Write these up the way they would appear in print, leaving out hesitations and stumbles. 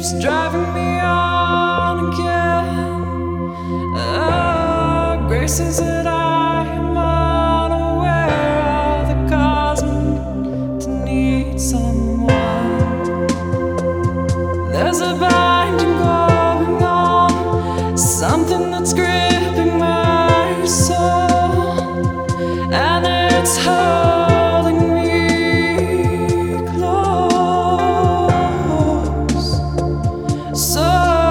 keeps driving me on again. Graces that I am unaware of that cause me to need someone. There's a binding going on, something that's gripping my soul, and it's holding me close, so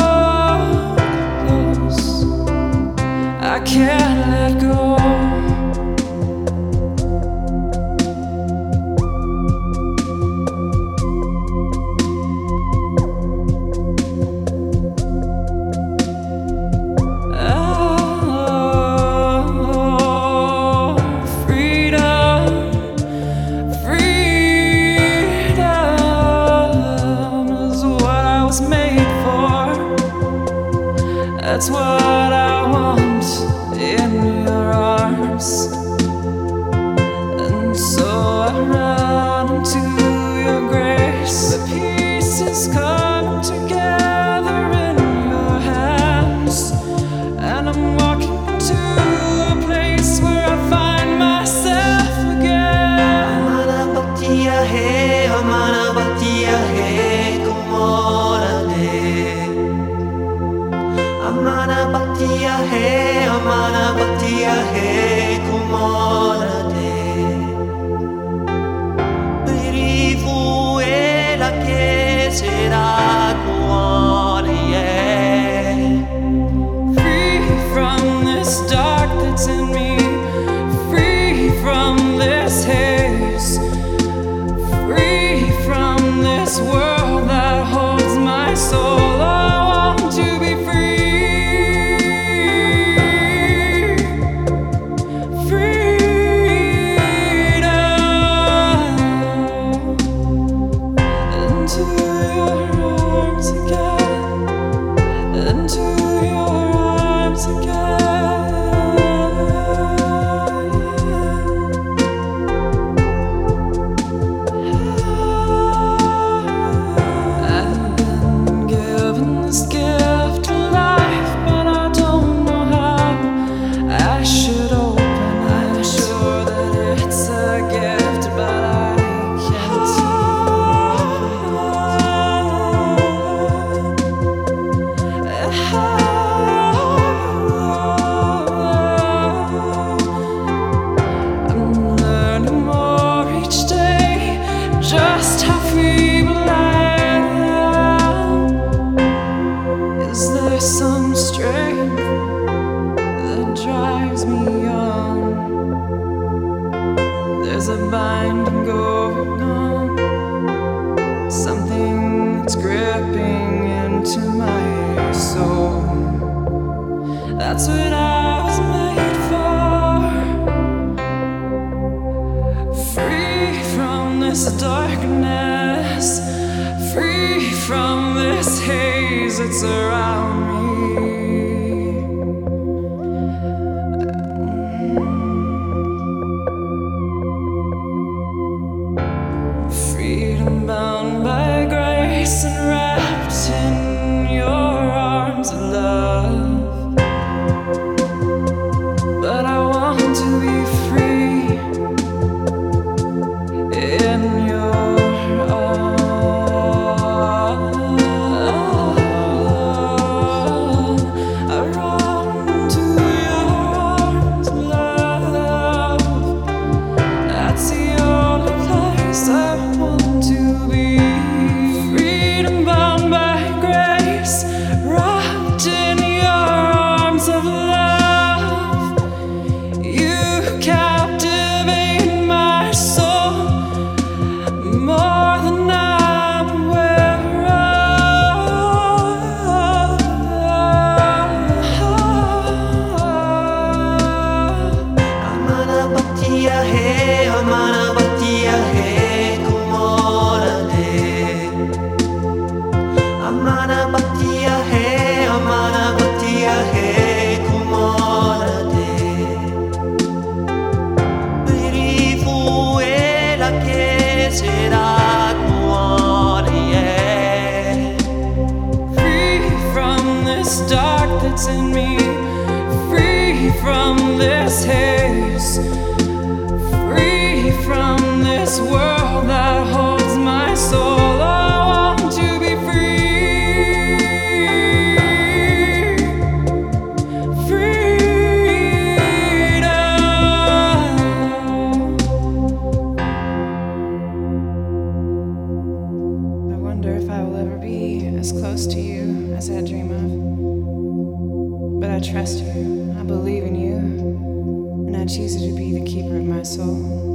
close, I can't let go. That's what I want in your arms, and so I run into your grace. The pieces come together in your hands, and I'm walking into a place where I find myself again. Amana batia he, kumorane. Amana batia he, kumorane. Birifu e la che será cuore. Free from this dark that's in me, free from this haze, free from this world that holds my soul. I want to be free. Just how feeble I am. Is there some strength that drives me on? There's a binding going on, something that's gripping into my soul. That's what I was made for. Free from this darkness, free from this haze that's around me. Freedom bound by grace and wrapped in your arms of love. But I want to be free in your arms. I run to your arms of love. That's the only place I want to be. Freedom bound by grace, wrapped in your arms of love. You captivate my soul more than I'm aware of. Amana batia he, kumorane. Amana batia he, kumorane. Birifu e la che será cuore. this dark that's in me, free from this haze, free from this world that holds my soul. I want to be free. As close to you as I dream of. But I trust you, I believe in you, and I choose you to be the keeper of my soul.